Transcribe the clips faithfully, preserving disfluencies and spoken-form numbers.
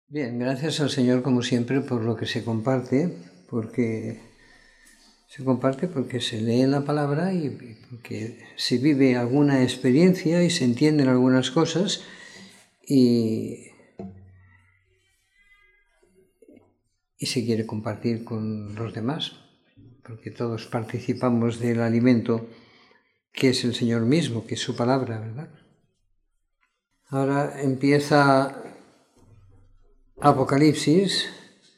Bien, gracias al Señor como siempre por lo que se comparte, porque se comparte porque se lee la palabra y porque se vive alguna experiencia y se entienden algunas cosas y, y se quiere compartir con los demás, porque todos participamos del alimento que es el Señor mismo, que es su palabra, ¿verdad? Ahora empieza Apocalipsis,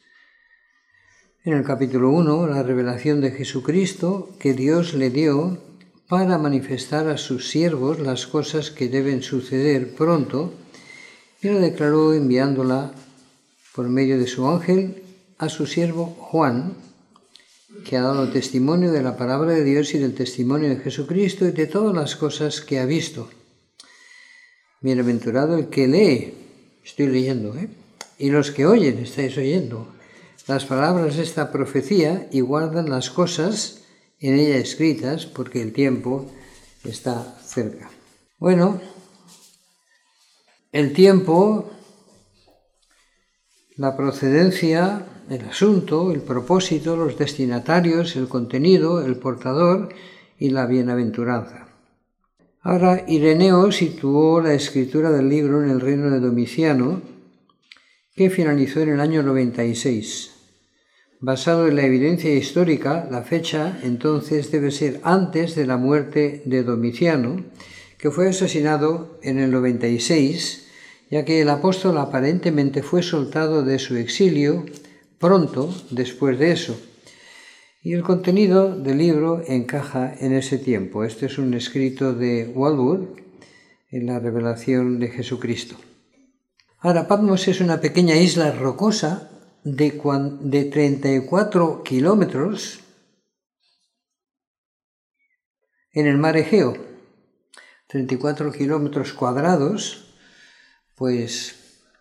en el capítulo uno, la revelación de Jesucristo que Dios le dio para manifestar a sus siervos las cosas que deben suceder pronto, y la declaró enviándola por medio de su ángel a su siervo Juan, que ha dado testimonio de la palabra de Dios y del testimonio de Jesucristo y de todas las cosas que ha visto. Bienaventurado el que lee, estoy leyendo, ¿eh? Y los que oyen, estáis oyendo, las palabras de esta profecía y guardan las cosas en ella escritas, porque el tiempo está cerca. Bueno, el tiempo, la procedencia, el asunto, el propósito, los destinatarios, el contenido, el portador y la bienaventuranza. Ahora, Ireneo situó la escritura del libro en el reino de Domiciano, que finalizó en el año noventa y seis. Basado en la evidencia histórica, la fecha entonces debe ser antes de la muerte de Domiciano, que fue asesinado en el noventa y seis, ya que el apóstol aparentemente fue soltado de su exilio pronto después de eso. Y el contenido del libro encaja en ese tiempo. Este es un escrito de Walwood en la revelación de Jesucristo. Ahora, Patmos es una pequeña isla rocosa de, de treinta y cuatro kilómetros en el mar Egeo. treinta y cuatro kilómetros cuadrados, pues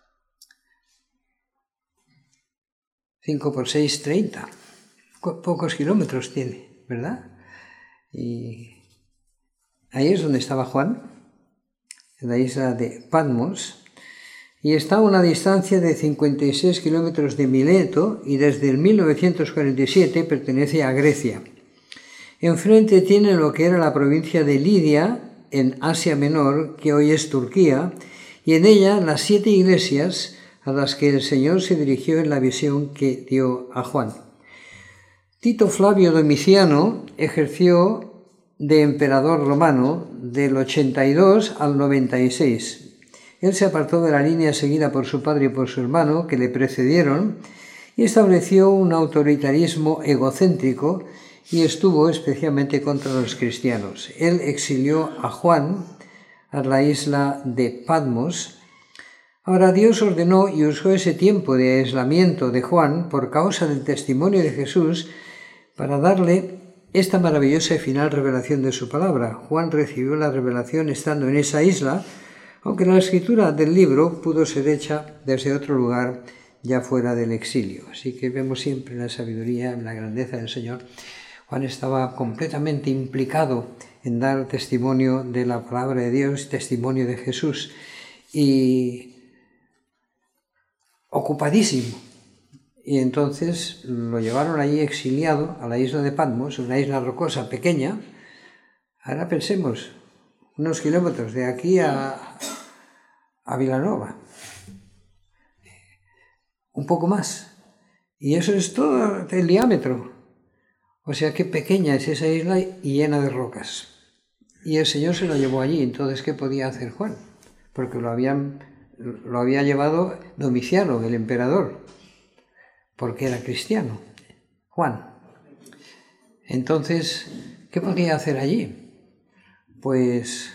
cinco por seis, treinta. Pocos kilómetros tiene, ¿verdad? Y ahí es donde estaba Juan, en la isla de Patmos. Y está a una distancia de cincuenta y seis kilómetros de Mileto y desde el mil novecientos cuarenta y siete pertenece a Grecia. Enfrente tiene lo que era la provincia de Lidia, en Asia Menor, que hoy es Turquía, y en ella las siete iglesias a las que el Señor se dirigió en la visión que dio a Juan. Tito Flavio Domiciano ejerció de emperador romano del ochenta y dos al noventa y seis. Él se apartó de la línea seguida por su padre y por su hermano, que le precedieron, y estableció un autoritarismo egocéntrico y estuvo especialmente contra los cristianos. Él exilió a Juan a la isla de Patmos. Ahora Dios ordenó y usó ese tiempo de aislamiento de Juan por causa del testimonio de Jesús para darle esta maravillosa y final revelación de su palabra. Juan recibió la revelación estando en esa isla, aunque la escritura del libro pudo ser hecha desde otro lugar ya fuera del exilio. Así que vemos siempre la sabiduría, la grandeza del Señor. Juan estaba completamente implicado en dar testimonio de la palabra de Dios, testimonio de Jesús, y ocupadísimo. Y entonces lo llevaron allí exiliado a la isla de Patmos, una isla rocosa pequeña. Ahora pensemos, unos kilómetros de aquí a, a Vilanova, un poco más, y eso es todo el diámetro. O sea, qué pequeña es esa isla y llena de rocas. Y el Señor se lo llevó allí. Entonces, ¿qué podía hacer Juan? Porque lo, habían, lo había llevado Domiciano, el emperador, porque era cristiano, Juan. Entonces, ¿qué podía hacer allí? Pues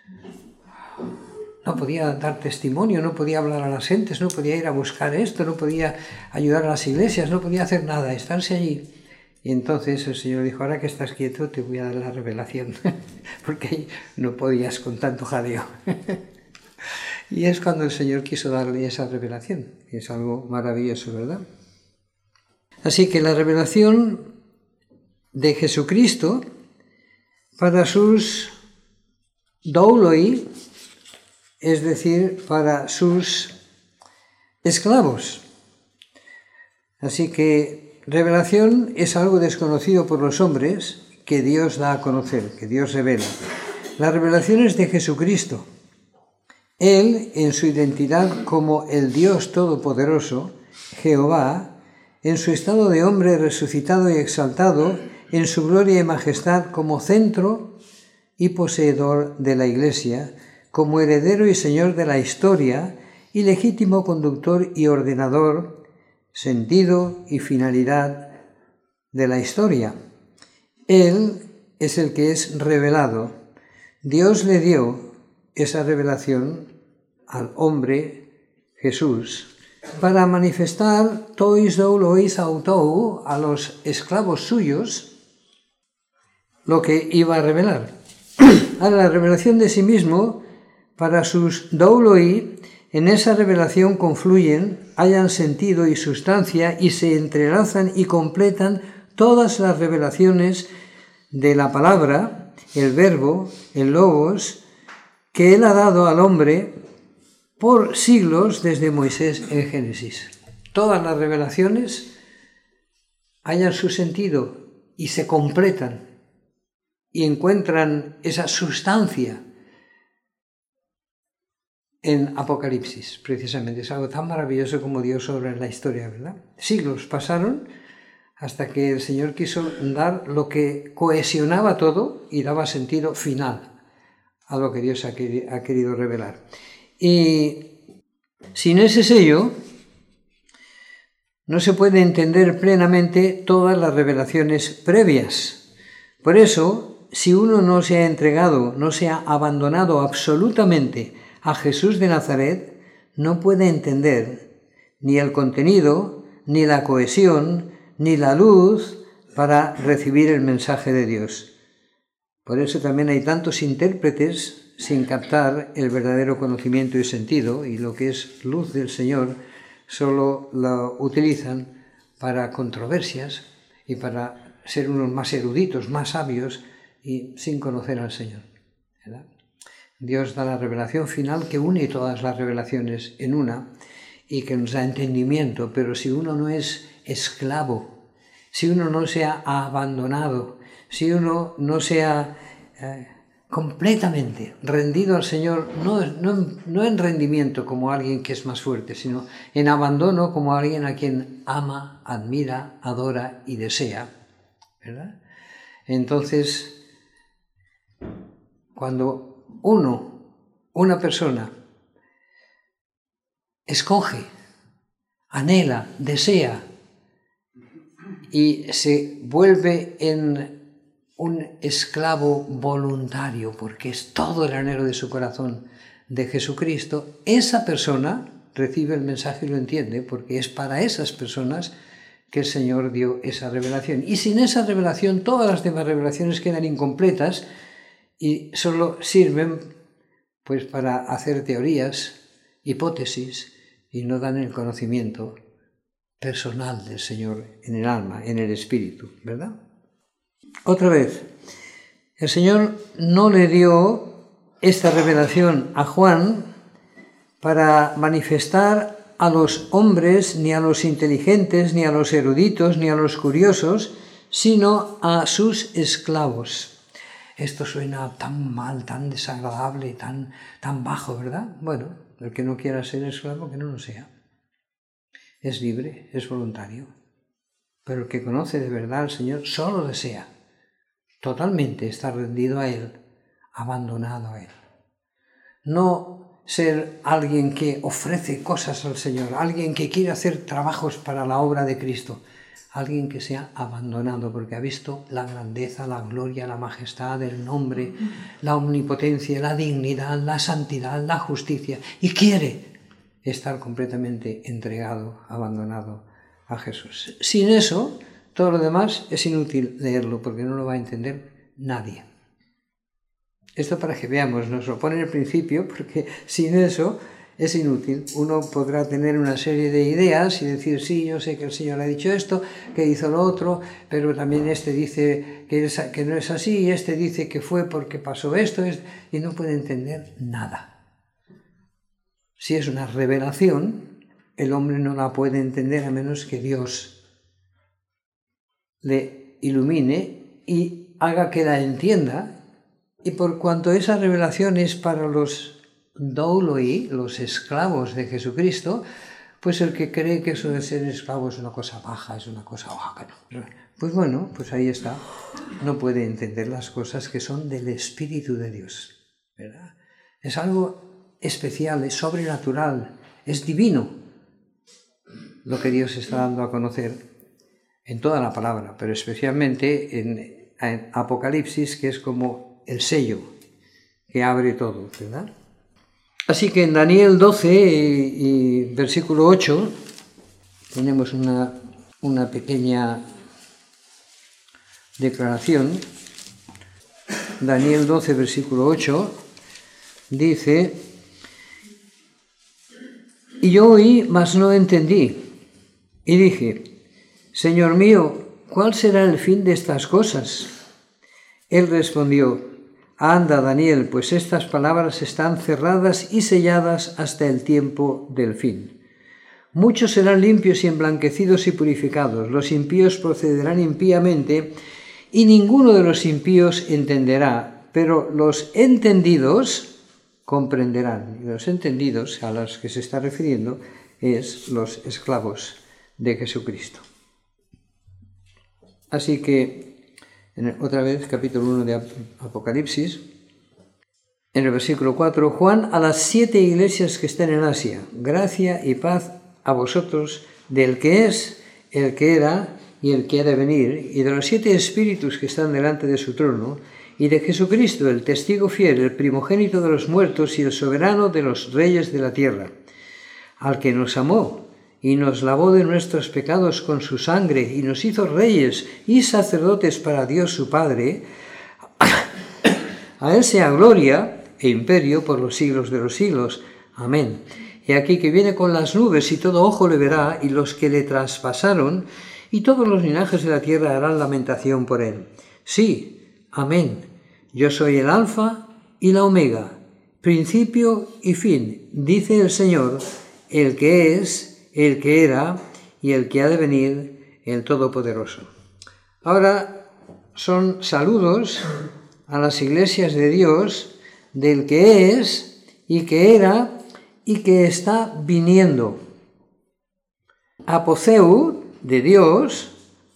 no podía dar testimonio, no podía hablar a las gentes, no podía ir a buscar esto, no podía ayudar a las iglesias, no podía hacer nada, estarse allí. Y entonces el Señor dijo, ahora que estás quieto te voy a dar la revelación, porque ahí no podías con tanto jadeo. Y es cuando el Señor quiso darle esa revelación, que es algo maravilloso, ¿verdad? Así que la revelación de Jesucristo para sus douloi, es decir, para sus esclavos. Así que revelación es algo desconocido por los hombres que Dios da a conocer, que Dios revela. La revelación es de Jesucristo. Él, en su identidad como el Dios Todopoderoso, Jehová, en su estado de hombre resucitado y exaltado, en su gloria y majestad como centro y poseedor de la Iglesia, como heredero y señor de la historia y legítimo conductor y ordenador, sentido y finalidad de la historia. Él es el que es revelado. Dios le dio esa revelación al hombre Jesús para manifestar tois dou lois autou a los esclavos suyos lo que iba a revelar. A la revelación de sí mismo para sus douloi, en esa revelación confluyen, hallan sentido y sustancia y se entrelazan y completan todas las revelaciones de la palabra, el verbo, el logos, que Él ha dado al hombre por siglos desde Moisés en Génesis. Todas las revelaciones hallan su sentido y se completan y encuentran esa sustancia en Apocalipsis, precisamente. Es algo tan maravilloso como Dios obra en la historia, ¿verdad? Siglos pasaron hasta que el Señor quiso dar lo que cohesionaba todo y daba sentido final a lo que Dios ha querido revelar. Y sin ese sello no se puede entender plenamente todas las revelaciones previas. Por eso, si uno no se ha entregado, no se ha abandonado absolutamente a Jesús de Nazaret, no puede entender ni el contenido, ni la cohesión, ni la luz para recibir el mensaje de Dios. Por eso también hay tantos intérpretes sin captar el verdadero conocimiento y sentido, y lo que es luz del Señor solo lo utilizan para controversias y para ser unos más eruditos, más sabios, y sin conocer al Señor, ¿verdad? Dios da la revelación final que une todas las revelaciones en una y que nos da entendimiento, pero si uno no es esclavo, si uno no se ha abandonado, si uno no se ha eh, completamente rendido al Señor, no, no, no en rendimiento como alguien que es más fuerte, sino en abandono como alguien a quien ama, admira, adora y desea, ¿verdad? Entonces, cuando uno, una persona, escoge, anhela, desea y se vuelve en un esclavo voluntario, porque es todo el anhelo de su corazón de Jesucristo, esa persona recibe el mensaje y lo entiende, porque es para esas personas que el Señor dio esa revelación. Y sin esa revelación, todas las demás revelaciones quedan incompletas y solo sirven pues para hacer teorías, hipótesis, y no dan el conocimiento personal del Señor en el alma, en el espíritu, ¿verdad? Otra vez, el Señor no le dio esta revelación a Juan para manifestar a los hombres, ni a los inteligentes, ni a los eruditos, ni a los curiosos, sino a sus esclavos. Esto suena tan mal, tan desagradable, tan, tan bajo, ¿verdad? Bueno, el que no quiera ser esclavo, que no lo sea. Es libre, es voluntario. Pero el que conoce de verdad al Señor solo desea totalmente estar rendido a Él, abandonado a Él. No ser alguien que ofrece cosas al Señor, alguien que quiere hacer trabajos para la obra de Cristo, alguien que se ha abandonado porque ha visto la grandeza, la gloria, la majestad, el nombre, la omnipotencia, la dignidad, la santidad, la justicia, y quiere estar completamente entregado, abandonado a Jesús. Sin eso, todo lo demás es inútil leerlo porque no lo va a entender nadie. Esto para que veamos, nos lo pone en el principio porque sin eso es inútil. Uno podrá tener una serie de ideas y decir, sí, yo sé que el Señor ha dicho esto, que hizo lo otro, pero también este dice que, es, que no es así, y este dice que fue porque pasó esto, y no puede entender nada. Si es una revelación, el hombre no la puede entender a menos que Dios le ilumine y haga que la entienda. Y por cuanto esa revelación es para los douloi, los esclavos de Jesucristo, pues el que cree que eso de ser esclavo es una cosa baja, es una cosa baja, no. Pues bueno, pues ahí está. No puede entender las cosas que son del Espíritu de Dios, ¿verdad? Es algo especial, es sobrenatural, es divino lo que Dios está dando a conocer en toda la palabra, pero especialmente en, en Apocalipsis, que es como el sello que abre todo, ¿verdad? Así que en Daniel doce y, y versículo ocho tenemos una, una pequeña declaración. Daniel doce, versículo ocho, dice: y yo oí, mas no entendí, y dije: Señor mío, ¿cuál será el fin de estas cosas? Él respondió: anda, Daniel, pues estas palabras están cerradas y selladas hasta el tiempo del fin. Muchos serán limpios y emblanquecidos y purificados, los impíos procederán impíamente, y ninguno de los impíos entenderá, pero los entendidos comprenderán. Y los entendidos a los que se está refiriendo es los esclavos de Jesucristo. Así que, otra vez, capítulo uno de Apocalipsis, en el versículo cuatro, Juan a las siete iglesias que están en Asia, gracia y paz a vosotros del que es, el que era y el que ha de venir, y de los siete espíritus que están delante de su trono, y de Jesucristo, el testigo fiel, el primogénito de los muertos y el soberano de los reyes de la tierra, al que nos amó y nos lavó de nuestros pecados con su sangre y nos hizo reyes y sacerdotes para Dios su Padre, a él sea gloria e imperio por los siglos de los siglos. Amén. Y aquí que viene con las nubes y todo ojo le verá, y los que le traspasaron, y todos los linajes de la tierra harán lamentación por él. Sí, amén. Yo soy el alfa y la omega, principio y fin, dice el Señor, el que es, el que era y el que ha de venir, el Todopoderoso. Ahora son saludos a las iglesias de Dios del que es y que era y que está viniendo. Apotheu, de Dios,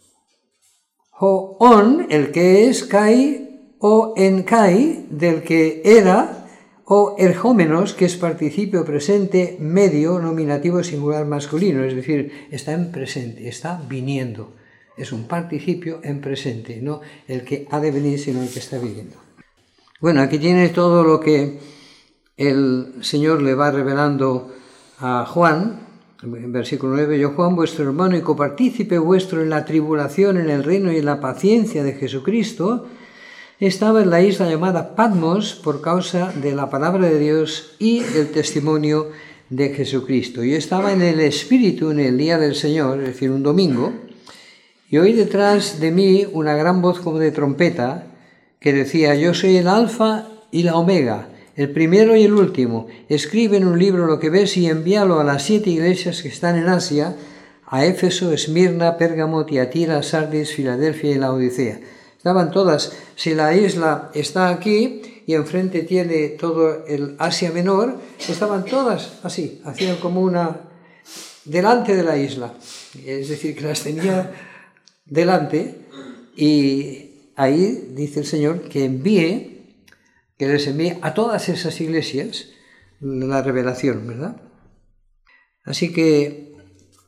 Hoon, el que es, Kai, o Enkai, del que era, o erjómenos, que es participio presente medio, nominativo singular masculino, es decir, está en presente, está viniendo. Es un participio en presente, no el que ha de venir, sino el que está viniendo. Bueno, aquí tiene todo lo que el Señor le va revelando a Juan, en versículo nueve, yo Juan, vuestro hermano y copartícipe vuestro en la tribulación, en el reino y en la paciencia de Jesucristo, estaba en la isla llamada Patmos por causa de la palabra de Dios y el testimonio de Jesucristo. Yo estaba en el Espíritu en el día del Señor, es decir, un domingo, y oí detrás de mí una gran voz como de trompeta que decía, yo soy el Alfa y la Omega, el primero y el último. Escribe en un libro lo que ves y envíalo a las siete iglesias que están en Asia, a Éfeso, Esmirna, Pérgamo, Tiatira, Sardis, Filadelfia y Laodicea. Estaban todas, si la isla está aquí y enfrente tiene todo el Asia Menor, estaban todas así, hacían como una delante de la isla, es decir, que las tenía delante, y ahí dice el Señor que envíe, que les envíe a todas esas iglesias la revelación, ¿verdad? Así que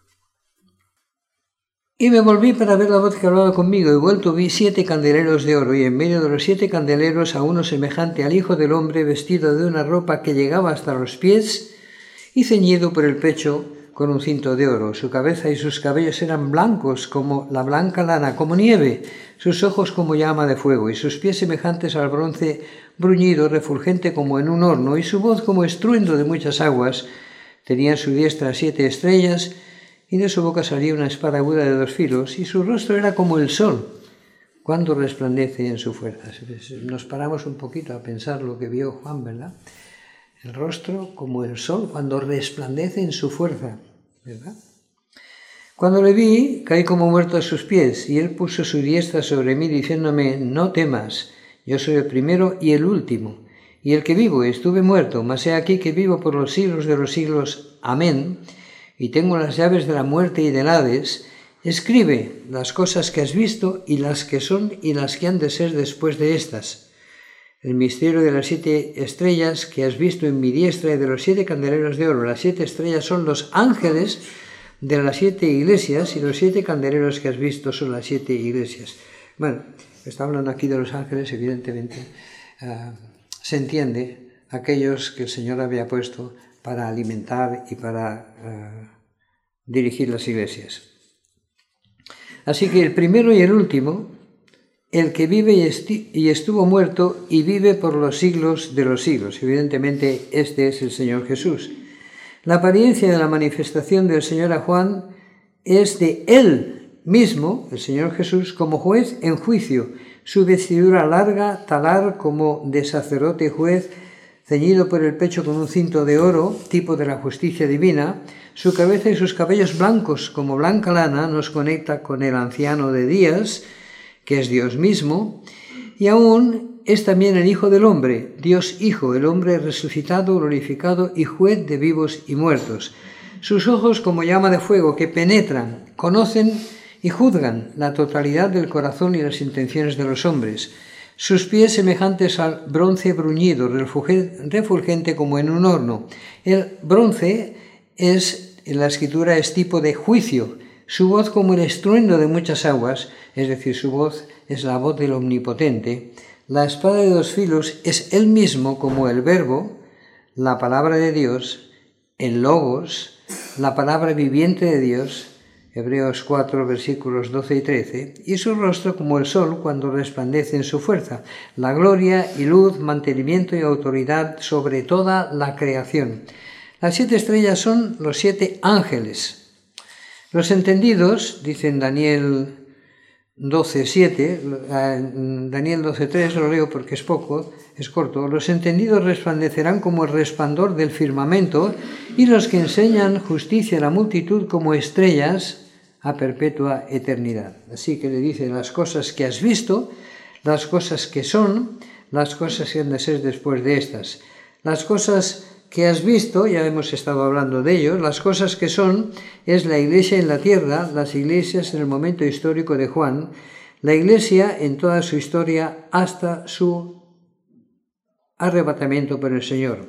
y me volví para ver la voz que hablaba conmigo, y vuelto vi siete candeleros de oro, y en medio de los siete candeleros a uno semejante al Hijo del Hombre, vestido de una ropa que llegaba hasta los pies, y ceñido por el pecho con un cinto de oro. Su cabeza y sus cabellos eran blancos como la blanca lana, como nieve, sus ojos como llama de fuego, y sus pies semejantes al bronce bruñido, refulgente como en un horno, y su voz como estruendo de muchas aguas. Tenía en su diestra siete estrellas, y de su boca salía una espada aguda de dos filos, y su rostro era como el sol, cuando resplandece en su fuerza. Nos paramos un poquito a pensar lo que vio Juan, ¿verdad? El rostro como el sol, cuando resplandece en su fuerza, ¿verdad? Cuando le vi, caí como muerto a sus pies, y él puso su diestra sobre mí, diciéndome: no temas, yo soy el primero y el último, y el que vivo. Estuve muerto, mas he aquí que vivo por los siglos de los siglos. Amén. Y tengo las llaves de la muerte y del Hades. Escribe las cosas que has visto, y las que son, y las que han de ser después de estas. El misterio de las siete estrellas que has visto en mi diestra y de los siete candeleros de oro. Las siete estrellas son los ángeles de las siete iglesias, y los siete candeleros que has visto son las siete iglesias. Bueno, está hablando aquí de los ángeles, evidentemente. Uh, se entiende aquellos que el Señor había puesto para alimentar y para uh, dirigir las iglesias. Así que el primero y el último, el que vive y, esti- y estuvo muerto y vive por los siglos de los siglos. Evidentemente, este es el Señor Jesús. La apariencia de la manifestación del Señor a Juan es de Él mismo, el Señor Jesús, como juez en juicio, su vestidura larga, talar como de sacerdote juez, ceñido por el pecho con un cinto de oro, tipo de la justicia divina, su cabeza y sus cabellos blancos como blanca lana nos conecta con el anciano de días, que es Dios mismo, y aún es también el Hijo del Hombre, Dios Hijo, el hombre resucitado, glorificado y juez de vivos y muertos. Sus ojos como llama de fuego que penetran, conocen y juzgan la totalidad del corazón y las intenciones de los hombres. Sus pies semejantes al bronce bruñido, refulgente como en un horno. El bronce es, en la escritura, es tipo de juicio. Su voz como el estruendo de muchas aguas, es decir, su voz es la voz del Omnipotente. La espada de dos filos es él mismo como el Verbo, la palabra de Dios, el Logos, la palabra viviente de Dios, Hebreos cuatro, versículos doce y trece, y su rostro como el sol cuando resplandece en su fuerza, la gloria y luz, mantenimiento y autoridad sobre toda la creación. Las siete estrellas son los siete ángeles. Los entendidos, dicen Daniel doce siete, Daniel doce tres, lo leo porque es poco, es corto. Los entendidos resplandecerán como el resplandor del firmamento, y los que enseñan justicia a la multitud como estrellas a perpetua eternidad. Así que le dice las cosas que has visto, las cosas que son, las cosas que han de ser después de estas. Las cosas que has visto, ya hemos estado hablando de ello, las cosas que son, es la iglesia en la tierra, las iglesias en el momento histórico de Juan, la iglesia en toda su historia hasta su arrebatamiento por el Señor.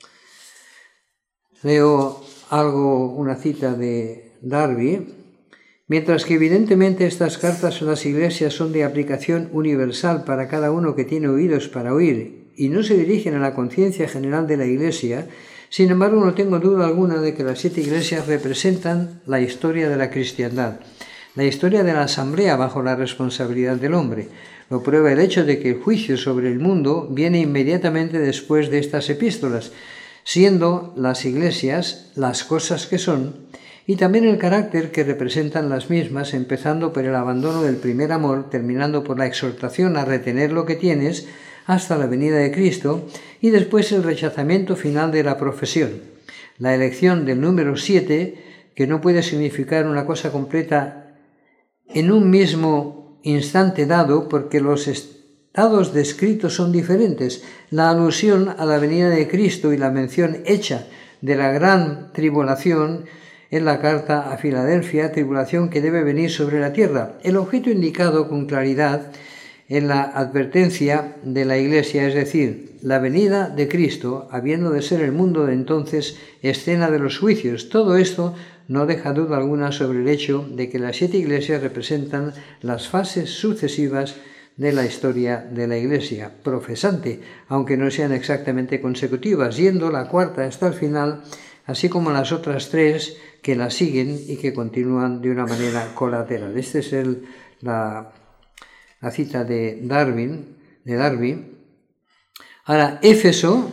Leo algo, una cita de Darby. Mientras que evidentemente estas cartas a las iglesias son de aplicación universal para cada uno que tiene oídos para oír y no se dirigen a la conciencia general de la iglesia, sin embargo no tengo duda alguna de que las siete iglesias representan la historia de la cristiandad, la historia de la asamblea bajo la responsabilidad del hombre. Lo prueba el hecho de que el juicio sobre el mundo viene inmediatamente después de estas epístolas, siendo las iglesias las cosas que son, y también el carácter que representan las mismas, empezando por el abandono del primer amor, terminando por la exhortación a retener lo que tienes hasta la venida de Cristo, y después el rechazamiento final de la profesión. La elección del número siete, que no puede significar una cosa completa en un mismo instante dado, porque los estados descritos son diferentes. La alusión a la venida de Cristo y la mención hecha de la gran tribulación en la carta a Filadelfia, tribulación que debe venir sobre la tierra. El objeto indicado con claridad en la advertencia de la Iglesia, es decir, la venida de Cristo, habiendo de ser el mundo de entonces escena de los juicios. Todo esto no deja duda alguna sobre el hecho de que las siete iglesias representan las fases sucesivas de la historia de la Iglesia profesante, aunque no sean exactamente consecutivas, yendo la cuarta hasta el final, así como las otras tres que la siguen y que continúan de una manera colateral. Esta es el, la, la cita de Darwin, de Darby. Ahora, Éfeso,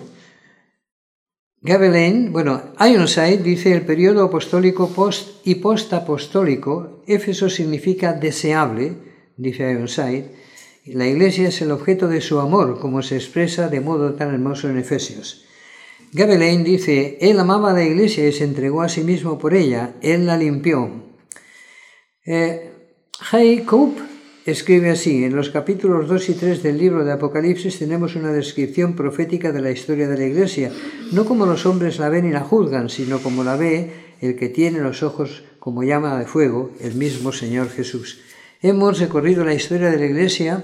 Gabelin, bueno, Ironside dice el periodo apostólico post y postapostólico. Éfeso significa deseable, dice Ironside. La iglesia es el objeto de su amor, como se expresa de modo tan hermoso en Efesios. Gabelain dice, él amaba a la iglesia y se entregó a sí mismo por ella, él la limpió. Eh, Hay Cope escribe así, en los capítulos dos y tres del libro de Apocalipsis tenemos una descripción profética de la historia de la iglesia, no como los hombres la ven y la juzgan, sino como la ve el que tiene los ojos como llama de fuego, el mismo Señor Jesús. Hemos recorrido la historia de la iglesia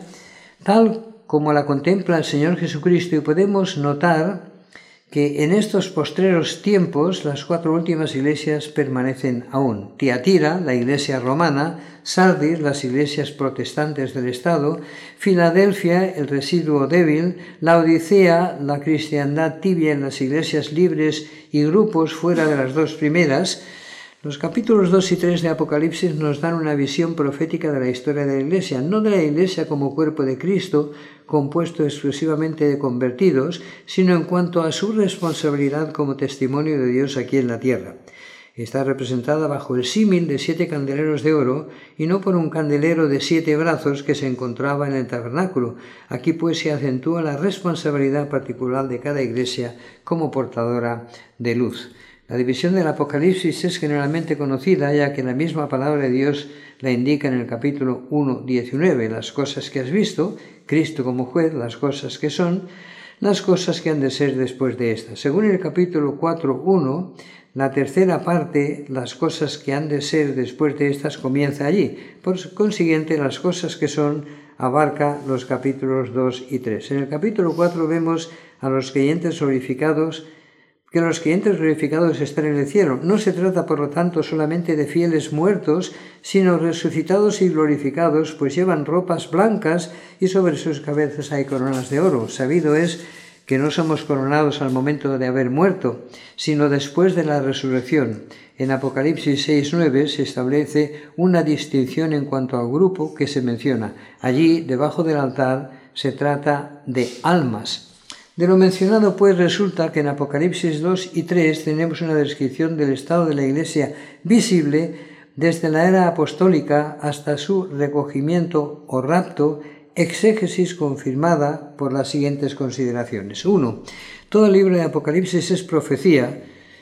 tal como la contempla el Señor Jesucristo y podemos notar que en estos postreros tiempos las cuatro últimas iglesias permanecen aún. Tiatira, la iglesia romana, Sardis, las iglesias protestantes del Estado, Filadelfia, el residuo débil, Laodicea, la cristiandad tibia en las iglesias libres y grupos fuera de las dos primeras. Los capítulos dos y tres de Apocalipsis nos dan una visión profética de la historia de la Iglesia, no de la Iglesia como cuerpo de Cristo, compuesto exclusivamente de convertidos, sino en cuanto a su responsabilidad como testimonio de Dios aquí en la tierra. Está representada bajo el símil de siete candeleros de oro y no por un candelero de siete brazos que se encontraba en el tabernáculo. Aquí pues se acentúa la responsabilidad particular de cada Iglesia como portadora de luz. La división del Apocalipsis es generalmente conocida, ya que la misma palabra de Dios la indica en el capítulo uno, diecinueve, las cosas que has visto, Cristo como juez, las cosas que son, las cosas que han de ser después de estas. Según el capítulo cuatro, uno, la tercera parte, las cosas que han de ser después de estas, comienza allí. Por consiguiente, las cosas que son abarca los capítulos dos y tres. En el capítulo cuatro vemos a los creyentes glorificados que los creyentes glorificados están en el cielo. No se trata, por lo tanto, solamente de fieles muertos, sino resucitados y glorificados, pues llevan ropas blancas y sobre sus cabezas hay coronas de oro. Sabido es que no somos coronados al momento de haber muerto, sino después de la resurrección. En Apocalipsis seis, nueve se establece una distinción en cuanto al grupo que se menciona. Allí, debajo del altar, se trata de almas. De lo mencionado, pues, resulta que en Apocalipsis dos y tres tenemos una descripción del estado de la Iglesia visible desde la era apostólica hasta su recogimiento o rapto, exégesis confirmada por las siguientes consideraciones. uno. Todo el libro de Apocalipsis es profecía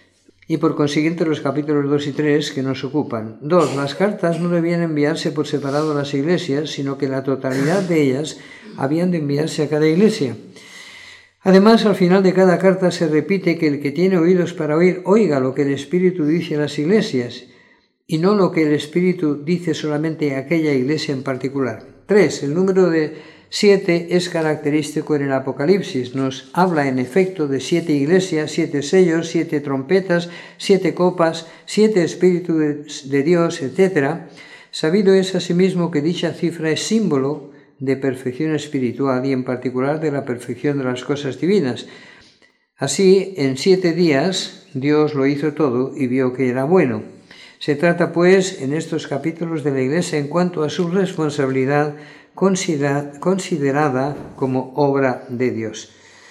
y por consiguiente los capítulos dos y tres que nos ocupan. dos. Las cartas no debían enviarse por separado a las iglesias, sino que la totalidad de ellas habían de enviarse a cada iglesia. Además, al final de cada carta se repite que el que tiene oídos para oír, oiga lo que el Espíritu dice a las iglesias, y no lo que el Espíritu dice solamente a aquella iglesia en particular. tres. El número de siete es característico en el Apocalipsis. Nos habla en efecto de siete iglesias, siete sellos, siete trompetas, siete copas, siete Espíritus de Dios, etcétera. Sabido es asimismo que dicha cifra es símbolo de perfección espiritual y en particular de la perfección de las cosas divinas. Así, en siete días Dios lo hizo todo y vio que era bueno. Se trata, pues, en estos capítulos de la Iglesia en cuanto a su responsabilidad considera, considerada como obra de Dios.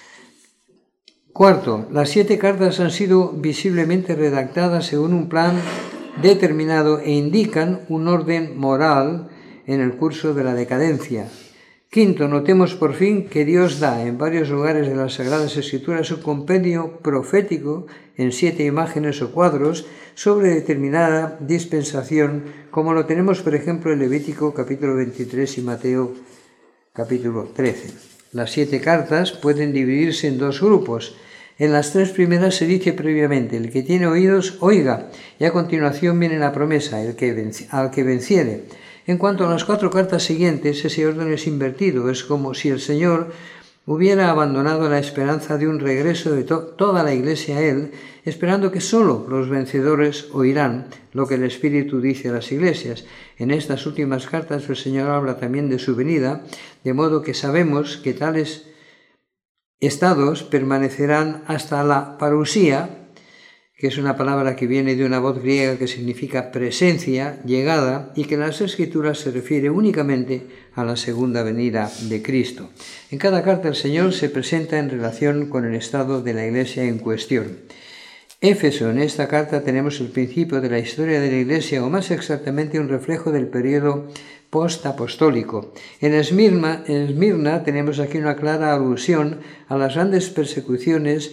Cuarto, las siete cartas han sido visiblemente redactadas según un plan determinado e indican un orden moral en el curso de la decadencia. Quinto, notemos por fin que Dios da en varios lugares de las Sagradas Escrituras un compendio profético en siete imágenes o cuadros sobre determinada dispensación, como lo tenemos, por ejemplo, en Levítico capítulo veintitrés y Mateo capítulo trece. Las siete cartas pueden dividirse en dos grupos. En las tres primeras se dice previamente, el que tiene oídos, oiga, y a continuación viene la promesa, el que venci- al que venciere. En cuanto a las cuatro cartas siguientes, ese orden es invertido. Es como si el Señor hubiera abandonado la esperanza de un regreso de to- toda la Iglesia a Él, esperando que sólo los vencedores oirán lo que el Espíritu dice a las iglesias. En estas últimas cartas el Señor habla también de su venida, de modo que sabemos que tales estados permanecerán hasta la parusía, que es una palabra que viene de una voz griega que significa presencia, llegada, y que en las Escrituras se refiere únicamente a la segunda venida de Cristo. En cada carta el Señor se presenta en relación con el estado de la Iglesia en cuestión. Éfeso, en esta carta tenemos el principio de la historia de la Iglesia, o más exactamente un reflejo del periodo post-apostólico. En Esmirna, en Esmirna tenemos aquí una clara alusión a las grandes persecuciones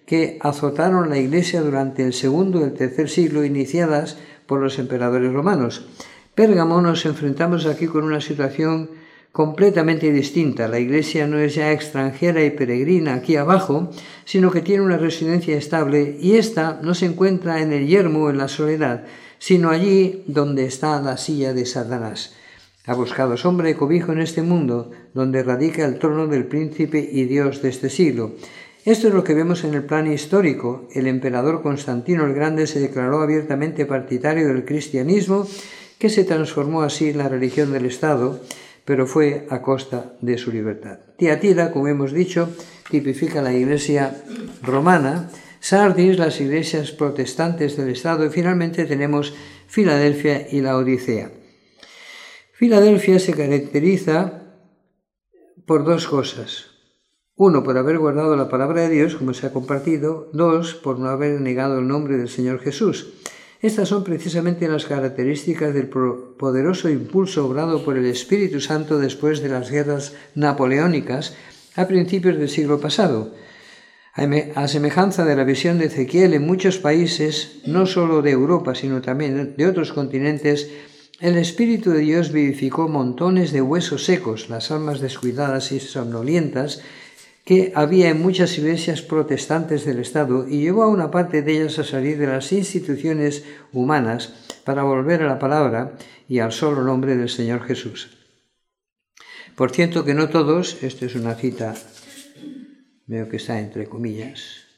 que azotaron la Iglesia durante el segundo y el tercer siglo, iniciadas por los emperadores romanos. Pérgamo nos enfrentamos aquí con una situación completamente distinta. La Iglesia no es ya extranjera y peregrina aquí abajo, sino que tiene una residencia estable, y ésta no se encuentra en el yermo o en la soledad, sino allí donde está la silla de Satanás. Ha buscado sombra y cobijo en este mundo, donde radica el trono del príncipe y Dios de este siglo. Esto es lo que vemos en el plano histórico. El emperador Constantino el Grande se declaró abiertamente partidario del cristianismo, que se transformó así en la religión del Estado, pero fue a costa de su libertad. Tiatira, como hemos dicho, tipifica la Iglesia romana, Sardis, las iglesias protestantes del Estado, y finalmente tenemos Filadelfia y la Odisea. Filadelfia se caracteriza por dos cosas. Uno, por haber guardado la palabra de Dios, como se ha compartido. Dos, por no haber negado el nombre del Señor Jesús. Estas son precisamente las características del poderoso impulso obrado por el Espíritu Santo después de las guerras napoleónicas a principios del siglo pasado. A semejanza de la visión de Ezequiel, en muchos países, no solo de Europa, sino también de otros continentes, el Espíritu de Dios vivificó montones de huesos secos, las almas descuidadas y somnolientas, que había en muchas iglesias protestantes del Estado, y llevó a una parte de ellas a salir de las instituciones humanas para volver a la palabra y al solo nombre del Señor Jesús. Por cierto que no todos, esto es una cita, veo que está entre comillas,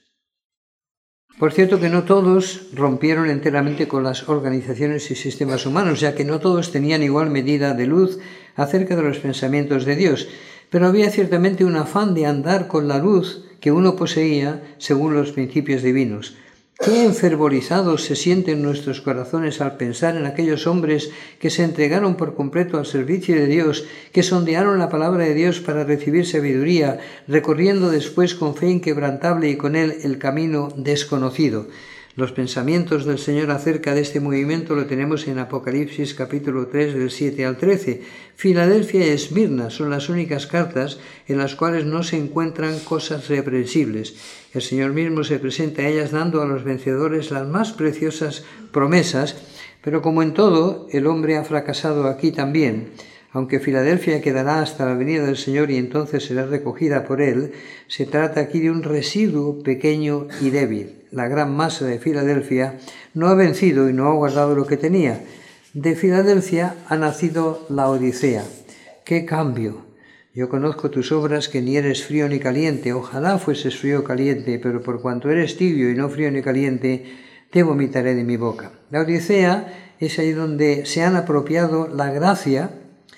por cierto que no todos rompieron enteramente con las organizaciones y sistemas humanos, ya que no todos tenían igual medida de luz acerca de los pensamientos de Dios, pero había ciertamente un afán de andar con la luz que uno poseía según los principios divinos. Qué enfervorizados se sienten nuestros corazones al pensar en aquellos hombres que se entregaron por completo al servicio de Dios, que sondearon la palabra de Dios para recibir sabiduría, recorriendo después con fe inquebrantable y con él el camino desconocido. Los pensamientos del Señor acerca de este movimiento lo tenemos en Apocalipsis capítulo tres del siete al trece. Filadelfia y Esmirna son las únicas cartas en las cuales no se encuentran cosas reprensibles. El Señor mismo se presenta a ellas dando a los vencedores las más preciosas promesas, pero como en todo, el hombre ha fracasado aquí también. Aunque Filadelfia quedará hasta la venida del Señor y entonces será recogida por Él, se trata aquí de un residuo pequeño y débil. La gran masa de Filadelfia no ha vencido y no ha guardado lo que tenía. De Filadelfia ha nacido la Odisea. ¡Qué cambio! Yo conozco tus obras, que ni eres frío ni caliente. Ojalá fueses frío o caliente, pero por cuanto eres tibio y no frío ni caliente, te vomitaré de mi boca. La Odisea es ahí donde se han apropiado la gracia,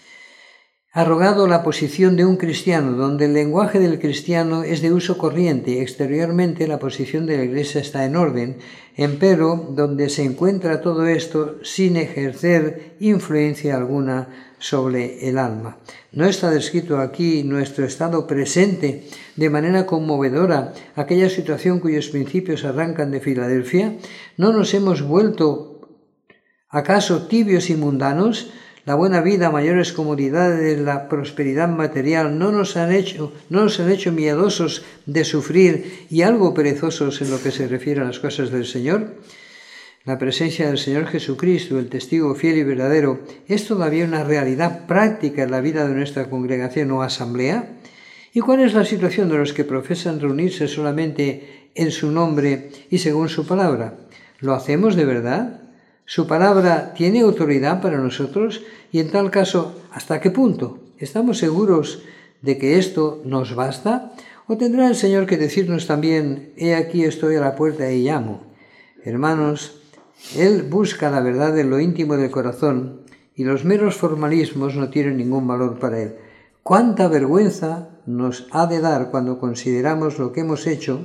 ha rogado la posición de un cristiano, donde el lenguaje del cristiano es de uso corriente. Exteriormente la posición de la Iglesia está en orden, empero donde se encuentra todo esto sin ejercer influencia alguna sobre el alma. ¿No está descrito aquí nuestro estado presente de manera conmovedora, aquella situación cuyos principios arrancan de Filadelfia? ¿No nos hemos vuelto acaso tibios y mundanos? La buena vida, mayores comodidades, la prosperidad material no nos han hecho, no nos han hecho miedosos de sufrir y algo perezosos en lo que se refiere a las cosas del Señor. La presencia del Señor Jesucristo, el testigo fiel y verdadero, es todavía una realidad práctica en la vida de nuestra congregación o asamblea. ¿Y cuál es la situación de los que profesan reunirse solamente en su nombre y según su palabra? ¿Lo hacemos de verdad? ¿Su palabra tiene autoridad para nosotros? Y en tal caso, ¿hasta qué punto? ¿Estamos seguros de que esto nos basta? ¿O tendrá el Señor que decirnos también, he aquí estoy a la puerta y llamo? Hermanos, Él busca la verdad en lo íntimo del corazón y los meros formalismos no tienen ningún valor para Él. ¿Cuánta vergüenza nos ha de dar cuando consideramos lo que hemos hecho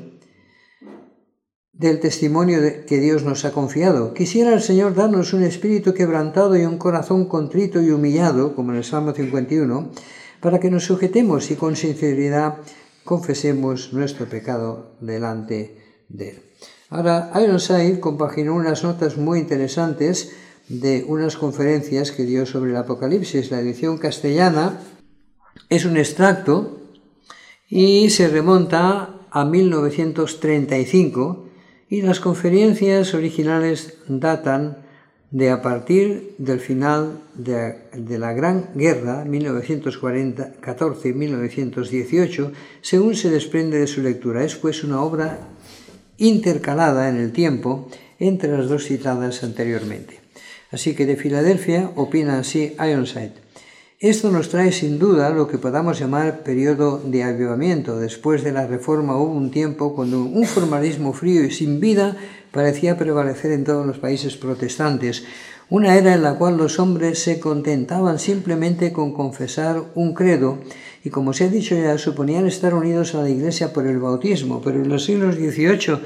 del testimonio que Dios nos ha confiado? Quisiera el Señor darnos un espíritu quebrantado y un corazón contrito y humillado, como en el Salmo cincuenta y uno, para que nos sujetemos y con sinceridad confesemos nuestro pecado delante de Él. Ahora, Ironside compaginó unas notas muy interesantes de unas conferencias que dio sobre el Apocalipsis. La edición castellana es un extracto y se remonta a mil novecientos treinta y cinco y las conferencias originales datan de a partir del final de, de la Gran Guerra, mil novecientos catorce a mil novecientos dieciocho, según se desprende de su lectura. Es pues una obra intercalada en el tiempo entre las dos citadas anteriormente. Así que de Filadelfia opina así Ironside: esto nos trae sin duda lo que podamos llamar periodo de avivamiento. Después de la Reforma hubo un tiempo cuando un formalismo frío y sin vida parecía prevalecer en todos los países protestantes, una era en la cual los hombres se contentaban simplemente con confesar un credo y, como se ha dicho ya, suponían estar unidos a la Iglesia por el bautismo, pero en los siglos dieciocho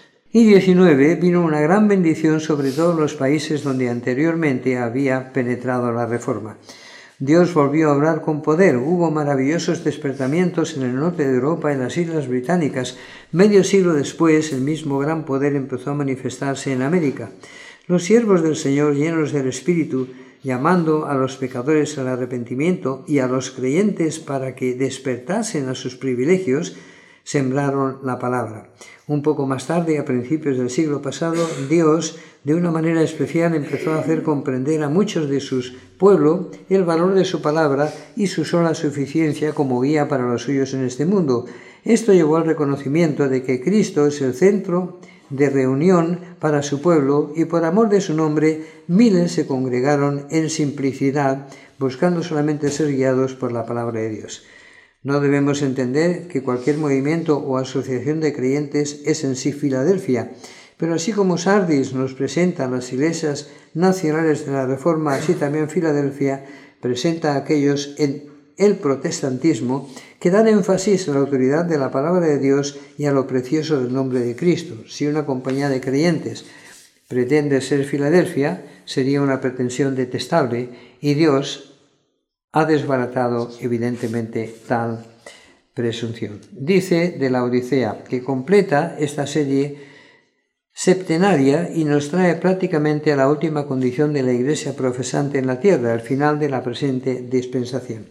y diecinueve vino una gran bendición sobre todos los países donde anteriormente había penetrado la Reforma. Dios volvió a obrar con poder. Hubo maravillosos despertamientos en el norte de Europa y en las Islas Británicas. Medio siglo después, el mismo gran poder empezó a manifestarse en América. Los siervos del Señor, llenos del Espíritu, llamando a los pecadores al arrepentimiento y a los creyentes para que despertasen a sus privilegios, sembraron la palabra. Un poco más tarde, a principios del siglo pasado, Dios, de una manera especial, empezó a hacer comprender a muchos de su pueblo el valor de su palabra y su sola suficiencia como guía para los suyos en este mundo. Esto llevó al reconocimiento de que Cristo es el centro de reunión para su pueblo y por amor de su nombre miles se congregaron en simplicidad, buscando solamente ser guiados por la palabra de Dios. No debemos entender que cualquier movimiento o asociación de creyentes es en sí Filadelfia, pero así como Sardis nos presenta las iglesias nacionales de la Reforma, así también Filadelfia presenta a aquellos en el protestantismo que dan énfasis a la autoridad de la palabra de Dios y a lo precioso del nombre de Cristo. Si una compañía de creyentes pretende ser Filadelfia, sería una pretensión detestable y Dios ha desbaratado evidentemente tal presunción. Dice de la Odisea, que completa esta serie septenaria y nos trae prácticamente a la última condición de la Iglesia profesante en la tierra, al final de la presente dispensación.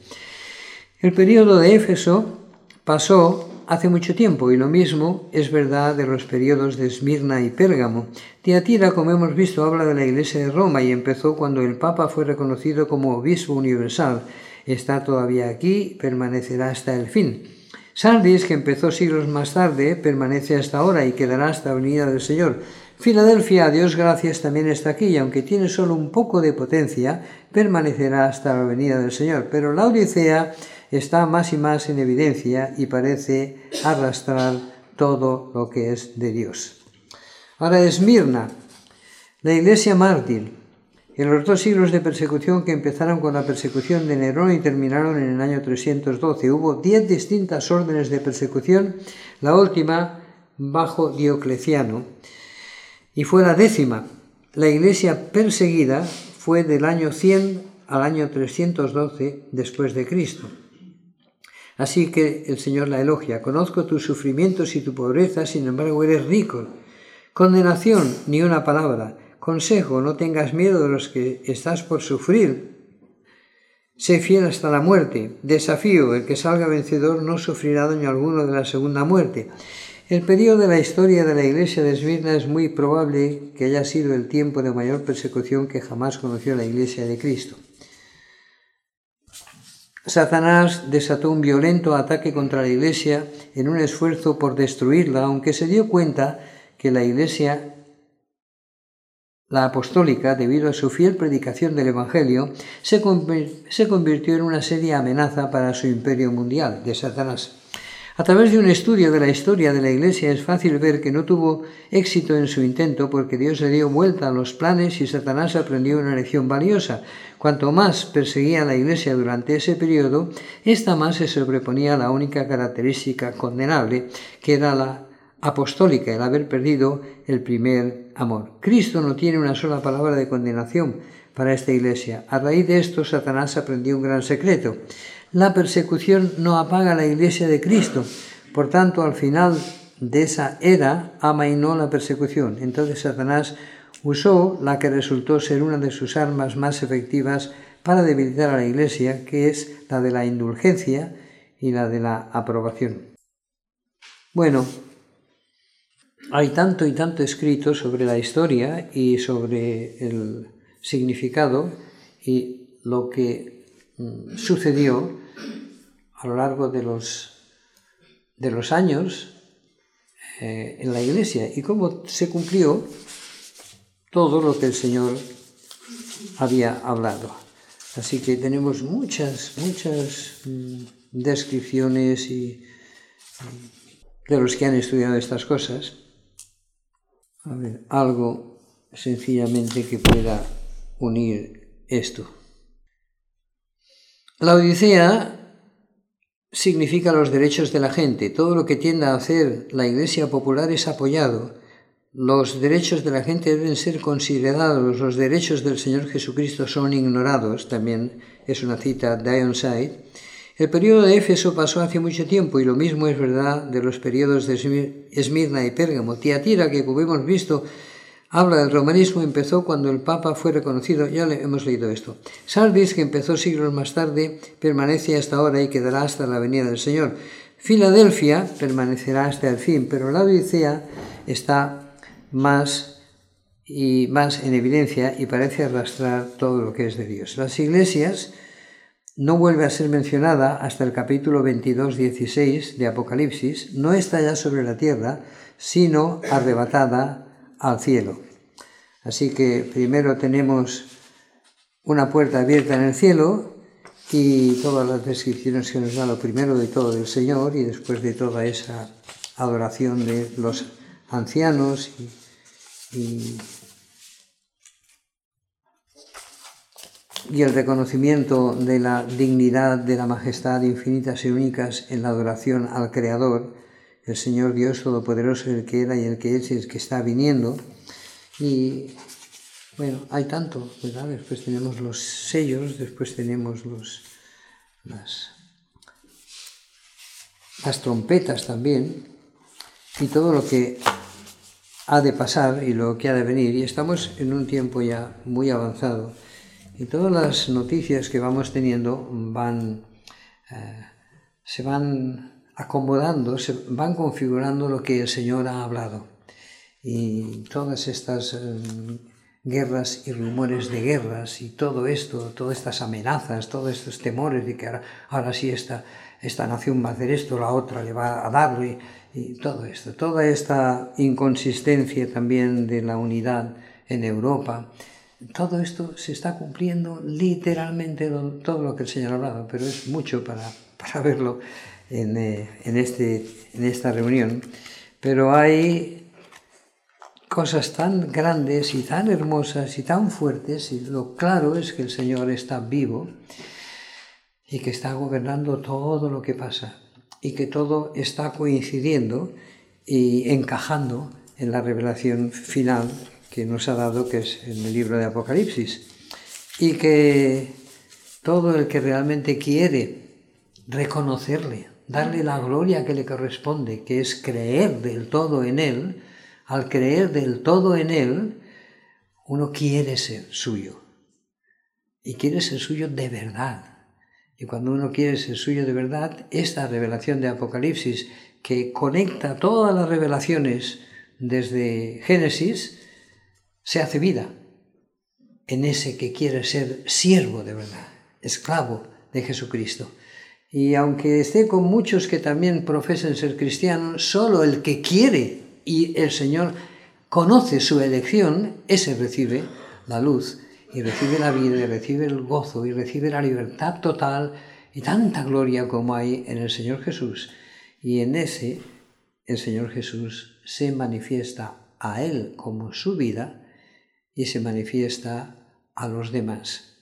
El período de Éfeso pasó hace mucho tiempo y lo mismo es verdad de los periodos de Esmirna y Pérgamo. Tiatira, como hemos visto, habla de la Iglesia de Roma y empezó cuando el Papa fue reconocido como obispo universal. Está todavía aquí, permanecerá hasta el fin. Sardis, que empezó siglos más tarde, permanece hasta ahora y quedará hasta la venida del Señor. Filadelfia, a Dios gracias, también está aquí y aunque tiene solo un poco de potencia, permanecerá hasta la venida del Señor. Pero la Odisea está más y más en evidencia y parece arrastrar todo lo que es de Dios. Ahora Esmirna, la iglesia mártir. En los dos siglos de persecución que empezaron con la persecución de Nerón y terminaron en el año trescientos doce, hubo diez distintas órdenes de persecución, la última bajo Diocleciano, y fue la décima. La iglesia perseguida fue del año cien al año trescientos doce después de Cristo. Así que el Señor la elogia: conozco tus sufrimientos y tu pobreza, sin embargo eres rico. Condenación, ni una palabra. Consejo, no tengas miedo de los que estás por sufrir. Sé fiel hasta la muerte. Desafío, el que salga vencedor no sufrirá daño alguno de la segunda muerte. El periodo de la historia de la iglesia de Esmirna es muy probable que haya sido el tiempo de mayor persecución que jamás conoció la iglesia de Cristo. Satanás desató un violento ataque contra la iglesia en un esfuerzo por destruirla, aunque se dio cuenta que la iglesia, la apostólica, debido a su fiel predicación del Evangelio, se convirtió en una seria amenaza para su imperio mundial de Satanás. A través de un estudio de la historia de la Iglesia es fácil ver que no tuvo éxito en su intento porque Dios le dio vuelta a los planes y Satanás aprendió una lección valiosa. Cuanto más perseguía a la Iglesia durante ese periodo, ésta más se sobreponía a la única característica condenable, que era la apostólica, el haber perdido el primer amor. Cristo no tiene una sola palabra de condenación para esta iglesia. A raíz de esto, Satanás aprendió un gran secreto. La persecución no apaga la iglesia de Cristo. Por tanto, al final de esa era, amainó la persecución. Entonces Satanás usó la que resultó ser una de sus armas más efectivas para debilitar a la iglesia, que es la de la indulgencia y la de la aprobación. Bueno, hay tanto y tanto escrito sobre la historia y sobre el significado y lo que mm, sucedió a lo largo de los, de los años eh, en la Iglesia y cómo se cumplió todo lo que el Señor había hablado. Así que tenemos muchas, muchas mm, descripciones y, de los que han estudiado estas cosas. A ver, algo sencillamente que pueda unir esto. La Odisea significa los derechos de la gente. Todo lo que tienda a hacer la Iglesia popular es apoyado. Los derechos de la gente deben ser considerados, los derechos del Señor Jesucristo son ignorados, también es una cita de Ironside. El periodo de Éfeso pasó hace mucho tiempo y lo mismo es verdad de los periodos de Esmirna y Pérgamo. Tiatira, que como hemos visto, habla del romanismo, empezó cuando el Papa fue reconocido, ya le hemos leído esto. Sardis, que empezó siglos más tarde, permanece hasta ahora y quedará hasta la venida del Señor. Filadelfia permanecerá hasta el fin, pero la Odisea está más y más en evidencia y parece arrastrar todo lo que es de Dios. Las iglesias no vuelve a ser mencionada hasta el capítulo veintidós dieciséis de Apocalipsis, no está ya sobre la tierra, sino arrebatada al cielo. Así que primero tenemos una puerta abierta en el cielo y todas las descripciones que nos da lo primero de todo del Señor y después de toda esa adoración de los ancianos y Y, y el reconocimiento de la dignidad, de la majestad infinitas y únicas en la adoración al Creador, el Señor Dios Todopoderoso, el que era y el que es y el que está viniendo. Y bueno, hay tanto, ¿verdad? Después tenemos los sellos, después tenemos los, las, las trompetas también, y todo lo que ha de pasar y lo que ha de venir, y estamos en un tiempo ya muy avanzado y todas las noticias que vamos teniendo van eh, se van acomodando, se van configurando lo que el Señor ha hablado, y todas estas eh, guerras y rumores de guerras y todo esto, todas estas amenazas, todos estos temores de que ahora, ahora sí esta, esta nación va a hacer esto, la otra le va a darle. Y todo esto, toda esta inconsistencia también de la unidad en Europa, todo esto se está cumpliendo literalmente todo lo que el Señor ha hablado, pero es mucho para, para verlo en, eh, en, este, en esta reunión. Pero hay cosas tan grandes y tan hermosas y tan fuertes, y lo claro es que el Señor está vivo y que está gobernando todo lo que pasa, y que todo está coincidiendo y encajando en la revelación final que nos ha dado, que es en el libro de Apocalipsis, y que todo el que realmente quiere reconocerle, darle la gloria que le corresponde, que es creer del todo en Él, al creer del todo en Él, uno quiere ser suyo, y quiere ser suyo de verdad. Y cuando uno quiere ser suyo de verdad, esta revelación de Apocalipsis, que conecta todas las revelaciones desde Génesis, se hace vida en ese que quiere ser siervo de verdad, esclavo de Jesucristo. Y aunque esté con muchos que también profesen ser cristianos, solo el que quiere y el Señor conoce su elección, ese recibe la luz y recibe la vida, y recibe el gozo, y recibe la libertad total y tanta gloria como hay en el Señor Jesús. Y en ese, el Señor Jesús se manifiesta a Él como su vida y se manifiesta a los demás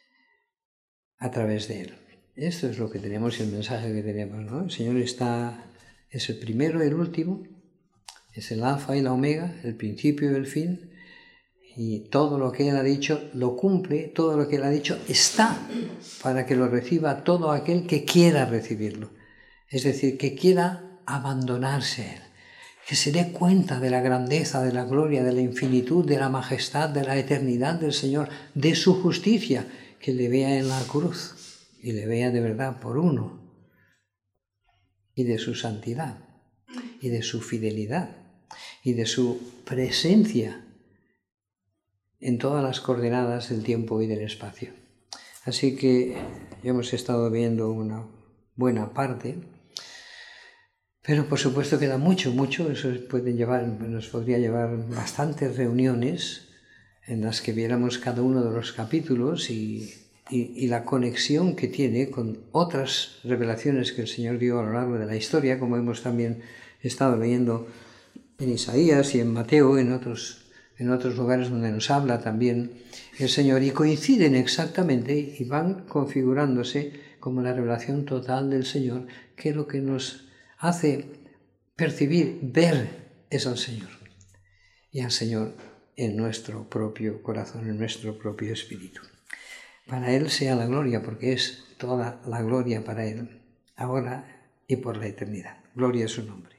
a través de Él. Esto es lo que tenemos y el mensaje que tenemos, ¿no? El Señor está, es el primero y el último, es el alfa y la omega, el principio y el fin. Y todo lo que Él ha dicho lo cumple, todo lo que Él ha dicho está para que lo reciba todo aquel que quiera recibirlo. Es decir, que quiera abandonarse a Él, que se dé cuenta de la grandeza, de la gloria, de la infinitud, de la majestad, de la eternidad del Señor, de su justicia, que le vea en la cruz y le vea de verdad por uno, y de su santidad. y de su fidelidad y de su presencia en todas las coordenadas del tiempo y del espacio. Así que hemos estado viendo una buena parte, pero por supuesto queda mucho, mucho, eso pueden llevar, nos podría llevar bastantes reuniones en las que viéramos cada uno de los capítulos y, y, y la conexión que tiene con otras revelaciones que el Señor dio a lo largo de la historia, como hemos también estado leyendo en Isaías y en Mateo, en otros, en otros lugares donde nos habla también el Señor, y coinciden exactamente y van configurándose como la revelación total del Señor, que lo que nos hace percibir, ver, es al Señor, y al Señor en nuestro propio corazón, en nuestro propio espíritu. Para Él sea la gloria, porque es toda la gloria para Él, ahora y por la eternidad. Gloria a su nombre.